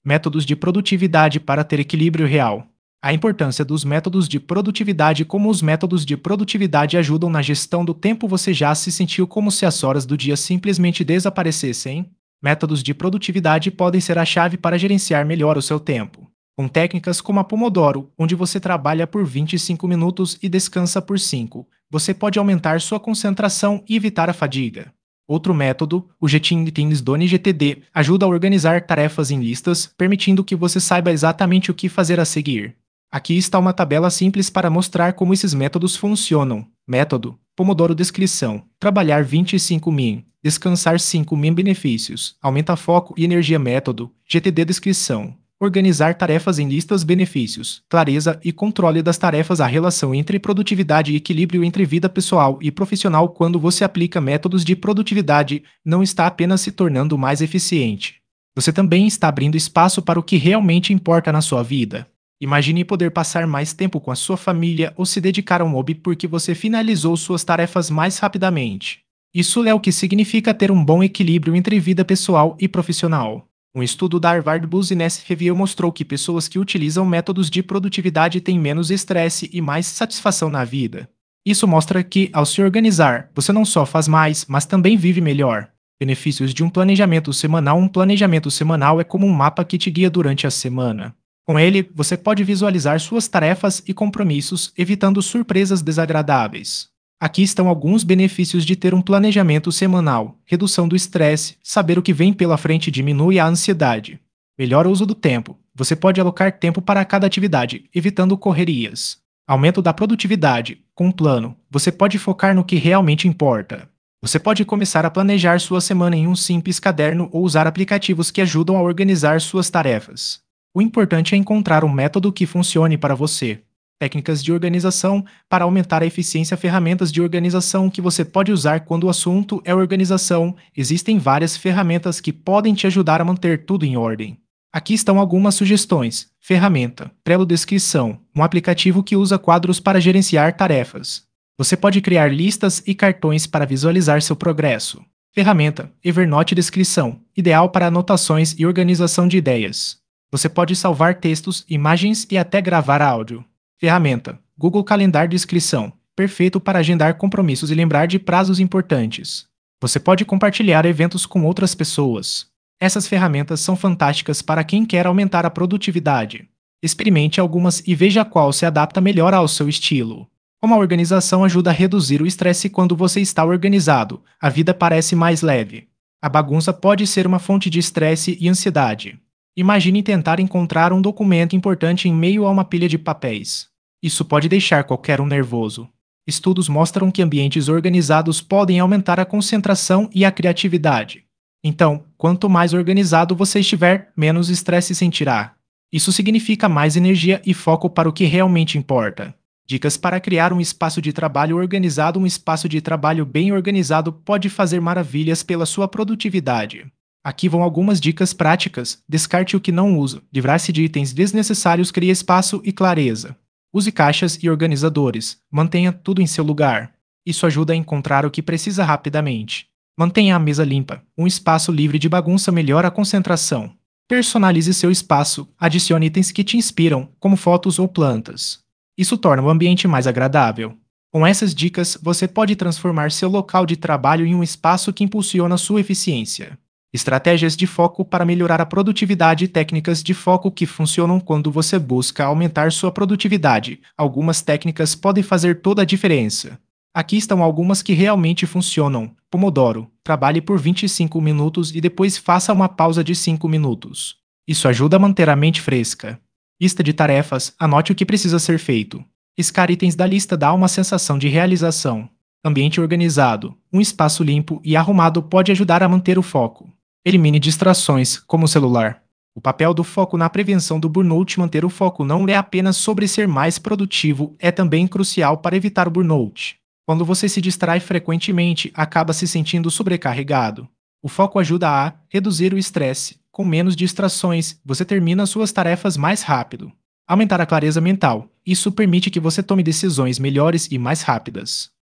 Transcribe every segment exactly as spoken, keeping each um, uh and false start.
Métodos de produtividade para ter equilíbrio real. A importância dos métodos de produtividade. Como os métodos de produtividade ajudam na gestão do tempo. Você já se sentiu como se as horas do dia simplesmente desaparecessem? Métodos de produtividade podem ser a chave para gerenciar melhor o seu tempo. Com técnicas como a Pomodoro, onde você trabalha por vinte e cinco minutos e descansa por cinco, você pode aumentar sua concentração e evitar a fadiga. Outro método, o Jettings do N G T D, ajuda a organizar tarefas em listas, permitindo que você saiba exatamente o que fazer a seguir. Aqui está uma tabela simples para mostrar como esses métodos funcionam. Método: Pomodoro. Descrição: trabalhar vinte e cinco min, descansar cinco min. Benefícios: aumenta foco e energia. Método G T D. Descrição: organizar tarefas em listas. Benefícios: clareza e controle das tarefas. A relação entre produtividade e equilíbrio entre vida pessoal e profissional. Quando você aplica métodos de produtividade, não está apenas se tornando mais eficiente. Você também está abrindo espaço para o que realmente importa na sua vida. Imagine poder passar mais tempo com a sua família ou se dedicar a um hobby porque você finalizou suas tarefas mais rapidamente. Isso é o que significa ter um bom equilíbrio entre vida pessoal e profissional. Um estudo da Harvard Business Review mostrou que pessoas que utilizam métodos de produtividade têm menos estresse e mais satisfação na vida. Isso mostra que, ao se organizar, você não só faz mais, mas também vive melhor. Benefícios de um planejamento semanal. Um planejamento semanal é como um mapa que te guia durante a semana. Com ele, você pode visualizar suas tarefas e compromissos, evitando surpresas desagradáveis. Aqui estão alguns benefícios de ter um planejamento semanal: redução do estresse, saber o que vem pela frente diminui a ansiedade. Melhor uso do tempo. Você pode alocar tempo para cada atividade, evitando correrias. Aumento da produtividade. Com um plano, você pode focar no que realmente importa. Você pode começar a planejar sua semana em um simples caderno ou usar aplicativos que ajudam a organizar suas tarefas. O importante é encontrar um método que funcione para você. Técnicas de organização para aumentar a eficiência. Ferramentas de organização que você pode usar quando o assunto é organização. Existem várias ferramentas que podem te ajudar a manter tudo em ordem. Aqui estão algumas sugestões. Ferramenta Trello. Descrição: um aplicativo que usa quadros para gerenciar tarefas. Você pode criar listas e cartões para visualizar seu progresso. Ferramenta Evernote. Descrição: ideal para anotações e organização de ideias. Você pode salvar textos, imagens e até gravar áudio. Ferramenta Google Calendar. Descrição: perfeito para agendar compromissos e lembrar de prazos importantes. Você pode compartilhar eventos com outras pessoas. Essas ferramentas são fantásticas para quem quer aumentar a produtividade. Experimente algumas e veja qual se adapta melhor ao seu estilo. Como a organização ajuda a reduzir o estresse. Quando você está organizado, a vida parece mais leve. A bagunça pode ser uma fonte de estresse e ansiedade. Imagine tentar encontrar um documento importante em meio a uma pilha de papéis. Isso pode deixar qualquer um nervoso. Estudos mostram que ambientes organizados podem aumentar a concentração e a criatividade. Então, quanto mais organizado você estiver, menos estresse sentirá. Isso significa mais energia e foco para o que realmente importa. Dicas para criar um espaço de trabalho organizado. Um espaço de trabalho bem organizado pode fazer maravilhas pela sua produtividade. Aqui vão algumas dicas práticas. Descarte o que não usa. Livrar-se de itens desnecessários. Crie espaço e clareza. Use caixas e organizadores. Mantenha tudo em seu lugar. Isso ajuda a encontrar o que precisa rapidamente. Mantenha a mesa limpa. Um espaço livre de bagunça melhora a concentração. Personalize seu espaço. Adicione itens que te inspiram, como fotos ou plantas. Isso torna o ambiente mais agradável. Com essas dicas, você pode transformar seu local de trabalho em um espaço que impulsiona sua eficiência. Estratégias de foco para melhorar a produtividade. Técnicas de foco que funcionam quando você busca aumentar sua produtividade. Algumas técnicas podem fazer toda a diferença. Aqui estão algumas que realmente funcionam. Pomodoro. Trabalhe por vinte e cinco minutos e depois faça uma pausa de cinco minutos. Isso ajuda a manter a mente fresca. Lista de tarefas. Anote o que precisa ser feito. Riscar itens da lista dá uma sensação de realização. Ambiente organizado. Um espaço limpo e arrumado pode ajudar a manter o foco. Elimine distrações, como o celular. O papel do foco na prevenção do burnout. Manter o foco não é apenas sobre ser mais produtivo, é também crucial para evitar o burnout. Quando você se distrai frequentemente, acaba se sentindo sobrecarregado. O foco ajuda a reduzir o estresse. Com menos distrações, você termina suas tarefas mais rápido. Aumentar a clareza mental. Isso permite que você tome decisões melhores e mais rápidas.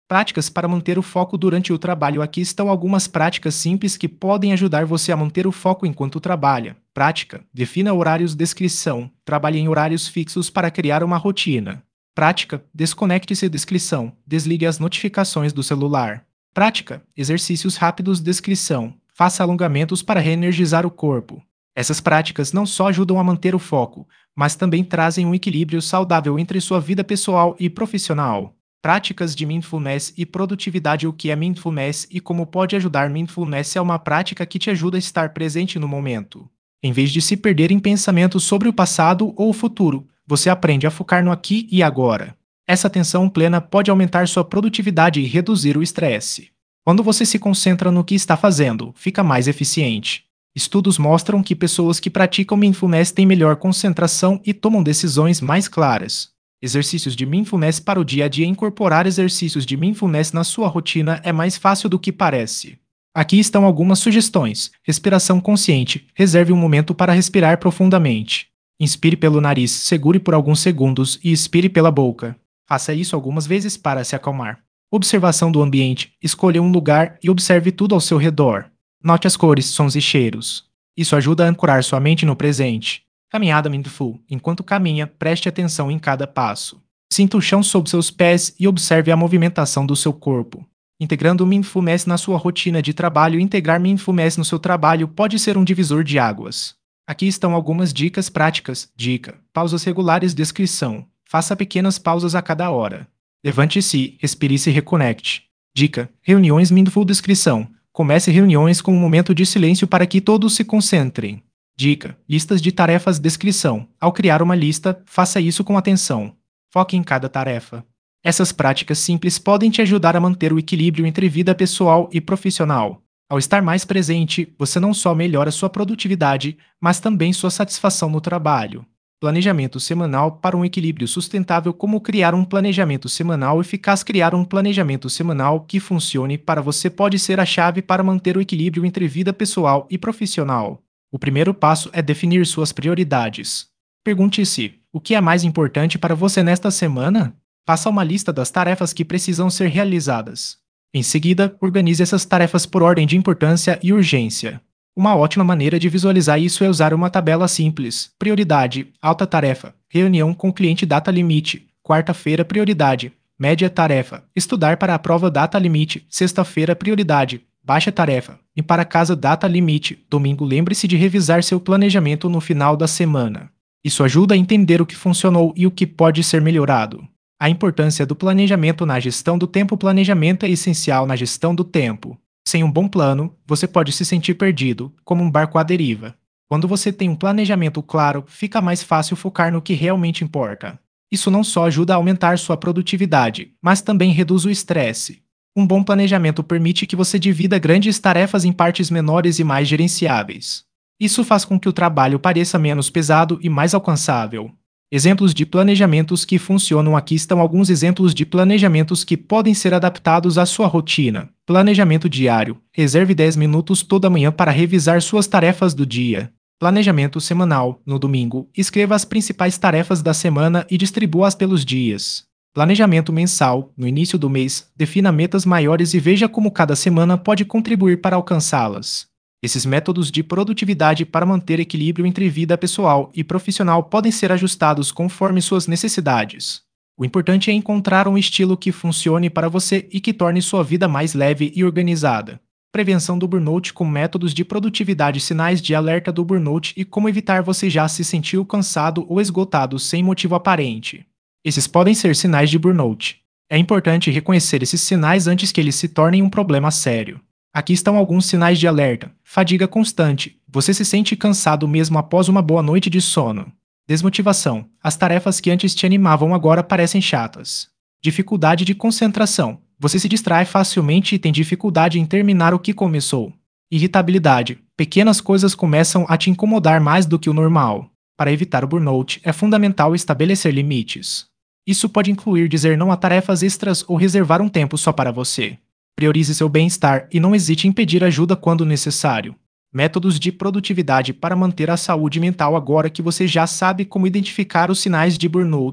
Práticas para manter o foco durante o trabalho. Aqui estão algumas práticas simples que podem ajudar você a manter o foco enquanto trabalha. Prática: defina horários. Descrição: trabalhe em horários fixos para criar uma rotina. Prática: desconecte-se. Descrição: desligue as notificações do celular. Prática: exercícios rápidos. Descrição: faça alongamentos para reenergizar o corpo. Essas práticas não só ajudam a manter o foco, mas também trazem um equilíbrio saudável entre sua vida pessoal e profissional. Práticas de mindfulness e produtividade. O que é mindfulness e como pode ajudar? Mindfulness é uma prática que te ajuda a estar presente no momento. Em vez de se perder em pensamentos sobre o passado ou o futuro, você aprende a focar no aqui e agora. Essa atenção plena pode aumentar sua produtividade e reduzir o estresse. Quando você se concentra no que está fazendo, fica mais eficiente. Estudos mostram que pessoas que praticam mindfulness têm melhor concentração e tomam decisões mais claras. Exercícios de mindfulness para o dia a dia. Incorporar exercícios de mindfulness na sua rotina é mais fácil do que parece. Aqui estão algumas sugestões. Respiração consciente. Reserve um momento para respirar profundamente. Inspire pelo nariz, segure por alguns segundos e expire pela boca. Faça isso algumas vezes para se acalmar. Observação do ambiente. Escolha um lugar e observe tudo ao seu redor. Note as cores, sons e cheiros. Isso ajuda a ancorar sua mente no presente. Caminhada mindful. Enquanto caminha, preste atenção em cada passo. Sinta o chão sob seus pés e observe a movimentação do seu corpo. Integrando o mindfulness na sua rotina de trabalho. Integrar mindfulness no seu trabalho pode ser um divisor de águas. Aqui estão algumas dicas práticas. Dica: pausas regulares. Descrição: faça pequenas pausas a cada hora. Levante-se, respire e se reconecte. Dica: reuniões mindful. Descrição: comece reuniões com um momento de silêncio para que todos se concentrem. Dica: listas de tarefas. Descrição: ao criar uma lista, faça isso com atenção. Foque em cada tarefa. Essas práticas simples podem te ajudar a manter o equilíbrio entre vida pessoal e profissional. Ao estar mais presente, você não só melhora sua produtividade, mas também sua satisfação no trabalho. Planejamento semanal para um equilíbrio sustentável. Como criar um planejamento semanal eficaz? Criar um planejamento semanal que funcione para você pode ser a chave para manter o equilíbrio entre vida pessoal e profissional. O primeiro passo é definir suas prioridades. Pergunte-se: o que é mais importante para você nesta semana? Faça uma lista das tarefas que precisam ser realizadas. Em seguida, organize essas tarefas por ordem de importância e urgência. Uma ótima maneira de visualizar isso é usar uma tabela simples. Prioridade: alta tarefa. Reunião com cliente, data limite. Quarta-feira, prioridade. Média tarefa. Estudar para a prova, data limite. Sexta-feira, prioridade. Baixa tarefa. E para casa, data limite. Domingo, lembre-se de revisar seu planejamento no final da semana. Isso ajuda a entender o que funcionou e o que pode ser melhorado. A importância do planejamento na gestão do tempo. O planejamento é essencial na gestão do tempo. Sem um bom plano, você pode se sentir perdido, como um barco à deriva. Quando você tem um planejamento claro, fica mais fácil focar no que realmente importa. Isso não só ajuda a aumentar sua produtividade, mas também reduz o estresse. Um bom planejamento permite que você divida grandes tarefas em partes menores e mais gerenciáveis. Isso faz com que o trabalho pareça menos pesado e mais alcançável. Exemplos de planejamentos que funcionam. Aqui estão alguns exemplos de planejamentos que podem ser adaptados à sua rotina. Planejamento diário. Reserve dez minutos toda manhã para revisar suas tarefas do dia. Planejamento semanal. No domingo, escreva as principais tarefas da semana e distribua-as pelos dias. Planejamento mensal. No início do mês, defina metas maiores e veja como cada semana pode contribuir para alcançá-las. Esses métodos de produtividade para manter equilíbrio entre vida pessoal e profissional podem ser ajustados conforme suas necessidades. O importante é encontrar um estilo que funcione para você e que torne sua vida mais leve e organizada. Prevenção do burnout com métodos de produtividade. Sinais de alerta do burnout e como evitar. Você já se sentiu cansado ou esgotado sem motivo aparente? Esses podem ser sinais de burnout. É importante reconhecer esses sinais antes que eles se tornem um problema sério. Aqui estão alguns sinais de alerta. Fadiga constante. Você se sente cansado mesmo após uma boa noite de sono. Desmotivação. As tarefas que antes te animavam agora parecem chatas. Dificuldade de concentração. Você se distrai facilmente e tem dificuldade em terminar o que começou. Irritabilidade. Pequenas coisas começam a te incomodar mais do que o normal. Para evitar o burnout, é fundamental estabelecer limites. Isso pode incluir dizer não a tarefas extras ou reservar um tempo só para você. Priorize seu bem-estar e não hesite em pedir ajuda quando necessário. Métodos de produtividade para manter a saúde mental. Agora que você já sabe como identificar os sinais de burnout,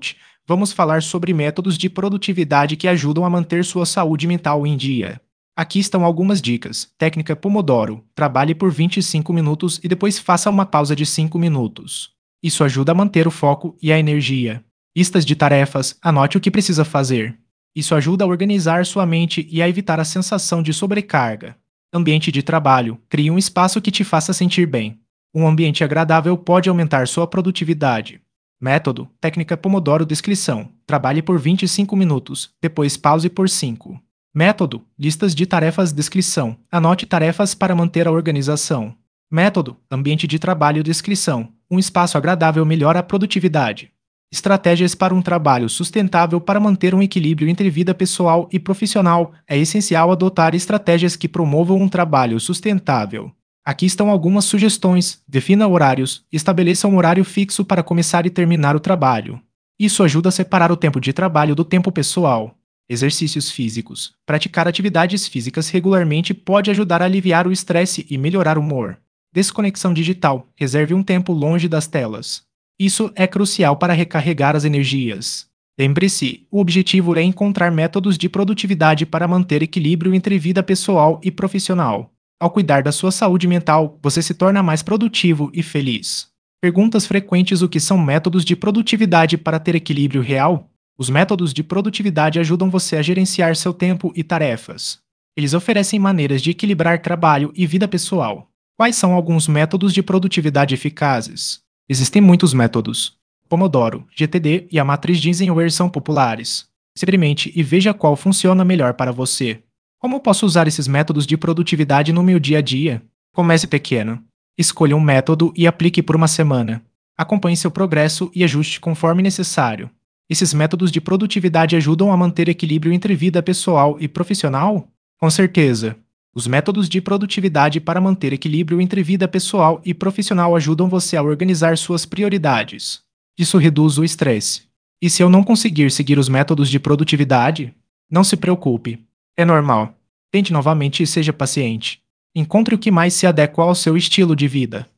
Vamos falar sobre métodos de produtividade que ajudam a manter sua saúde mental em dia. Aqui estão algumas dicas. Técnica Pomodoro. Trabalhe por vinte e cinco minutos e depois faça uma pausa de cinco minutos. Isso ajuda a manter o foco e a energia. Listas de tarefas. Anote o que precisa fazer. Isso ajuda a organizar sua mente e a evitar a sensação de sobrecarga. Ambiente de trabalho. Crie um espaço que te faça sentir bem. Um ambiente agradável pode aumentar sua produtividade. Método. Técnica Pomodoro. Descrição. Trabalhe por vinte e cinco minutos, depois pause por cinco. Método. Listas de tarefas. Descrição. Anote tarefas para manter a organização. Método. Ambiente de trabalho. Descrição. Um espaço agradável melhora a produtividade. Estratégias para um trabalho sustentável. Para manter um equilíbrio entre vida pessoal e profissional, é essencial adotar estratégias que promovam um trabalho sustentável. Aqui estão algumas sugestões. Defina horários. Estabeleça um horário fixo para começar e terminar o trabalho. Isso ajuda a separar o tempo de trabalho do tempo pessoal. Exercícios físicos. Praticar atividades físicas regularmente pode ajudar a aliviar o estresse e melhorar o humor. Desconexão digital. Reserve um tempo longe das telas. Isso é crucial para recarregar as energias. Lembre-se, o objetivo é encontrar métodos de produtividade para manter equilíbrio entre vida pessoal e profissional. Ao cuidar da sua saúde mental, você se torna mais produtivo e feliz. Perguntas frequentes: o que são métodos de produtividade para ter equilíbrio real? Os métodos de produtividade ajudam você a gerenciar seu tempo e tarefas. Eles oferecem maneiras de equilibrar trabalho e vida pessoal. Quais são alguns métodos de produtividade eficazes? Existem muitos métodos. Pomodoro, G T D e a matriz de Eisenhower são populares. Experimente e veja qual funciona melhor para você. Como posso usar esses métodos de produtividade no meu dia a dia? Comece pequeno. Escolha um método e aplique por uma semana. Acompanhe seu progresso e ajuste conforme necessário. Esses métodos de produtividade ajudam a manter equilíbrio entre vida pessoal e profissional? Com certeza. Os métodos de produtividade para manter equilíbrio entre vida pessoal e profissional ajudam você a organizar suas prioridades. Isso reduz o estresse. E se eu não conseguir seguir os métodos de produtividade? Não se preocupe. É normal. Tente novamente e seja paciente. Encontre o que mais se adequa ao seu estilo de vida.